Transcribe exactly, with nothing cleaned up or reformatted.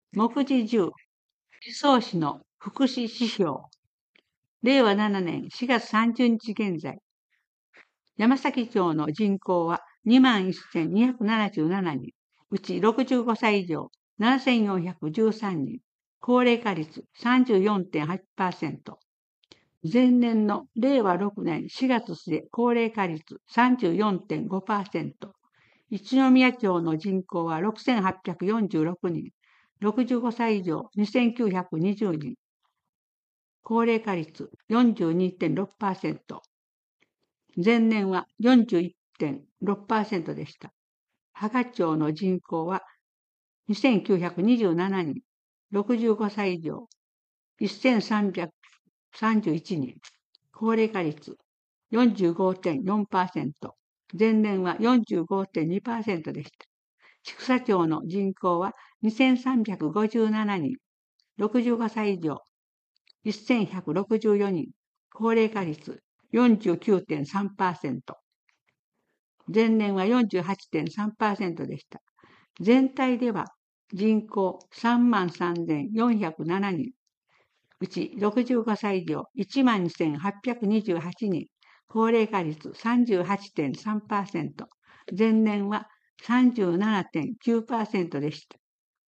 目次じゅう、自走市の福祉指標。れいわななねんしがつさんじゅうにち現在、山崎町の人口は にまんせんにひゃくななじゅうななにん、うちろくじゅうごさい以上ななせんよんひゃくじゅうさんにん、高齢化率 さんじゅうよんてんはちパーセント、前年のれいわろくねんしがつ末高齢化率 さんじゅうよんてんごパーセント、一宮町の人口はろくせんはっぴゃくよんじゅうろくにん、ろくじゅうごさい以上にせんきゅうひゃくにじゅうにん、高齢化率 よんじゅうにてんろくパーセント、前年は よんじゅういってんろくパーセント でした。芳賀町の人口はにせんきゅうひゃくにじゅうななにん、ろくじゅうごさい以上せんさんびゃくさんじゅういちにん、高齢化率 よんじゅうごてんよんパーセント、前年は よんじゅうごてんにパーセント でした。千種町の人口はにせんさんびゃくごじゅうななにん、ろくじゅうごさい以上せんひゃくろくじゅうよにん、高齢化率 よんじゅうきゅうてんさんパーセント、前年は よんじゅうはちてんさんパーセント でした。全体では人口 さんまんさんぜんよんひゃくななにん、うちろくじゅうごさい以上 いちまんにせんはっぴゃくにじゅうはちにん、高齢化率 さんじゅうはちてんさんパーセント、前年は さんじゅうななてんきゅうパーセント でした。